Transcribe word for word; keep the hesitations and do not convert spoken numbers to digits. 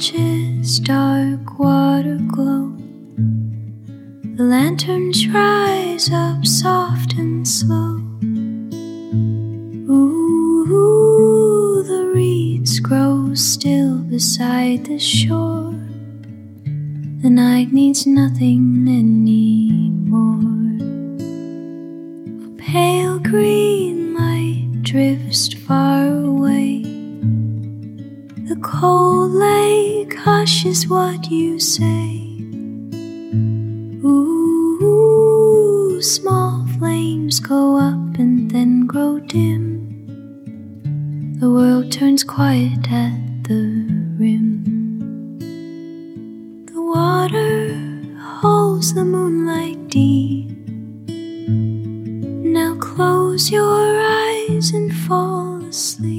watches dark water glow. The lanterns rise up soft and slow. Ooh, the reeds grow still beside the shore. The night needs nothing anymore. A pale green light drifts far away. The cold lake hushes what you say. Ooh, small flames go up and then grow dim. The world turns quiet at the rim. The water holds the moonlight deep. Now close your eyes and fall asleep.